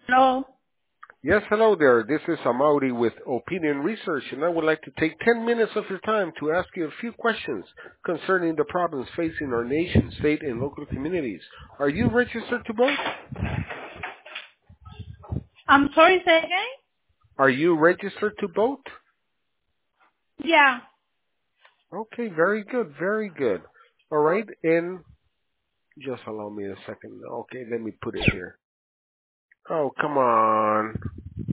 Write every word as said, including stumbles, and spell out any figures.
Hello. Yes, hello there. This is Amauri with Opinion Research, and I would like to take ten minutes of your time to ask you a few questions concerning the problems facing our nation, state, and local communities. Are you registered to vote? I'm sorry, say again? Are you registered to vote? Yeah. Okay, very good, very good. All right, and just allow me a second. Okay, let me put it here. Oh, come on.